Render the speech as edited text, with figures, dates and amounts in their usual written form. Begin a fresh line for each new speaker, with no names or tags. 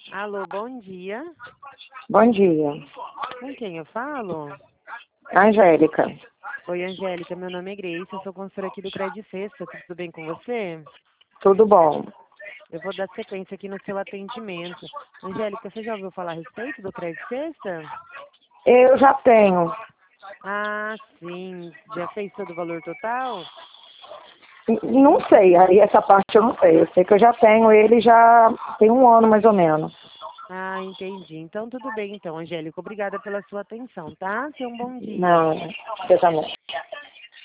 Alô, bom dia.
Bom dia.
Com quem eu falo?
Angélica.
Oi, Angélica, meu nome é Grace, eu sou consultora aqui do Credit Sexta, tudo bem com você?
Tudo bom?
Eu vou dar sequência aqui no seu atendimento. Angélica, você já ouviu falar a respeito do Credit Sexta?
Eu já tenho.
Ah, sim. Já fez todo o valor total?
Não sei, aí essa parte eu não sei. Eu sei que eu já tenho ele já tem um ano mais ou menos.
Ah, entendi. Então, tudo bem, então, Angélica. Obrigada pela sua atenção, tá? Tenha um bom dia.
Não, você também.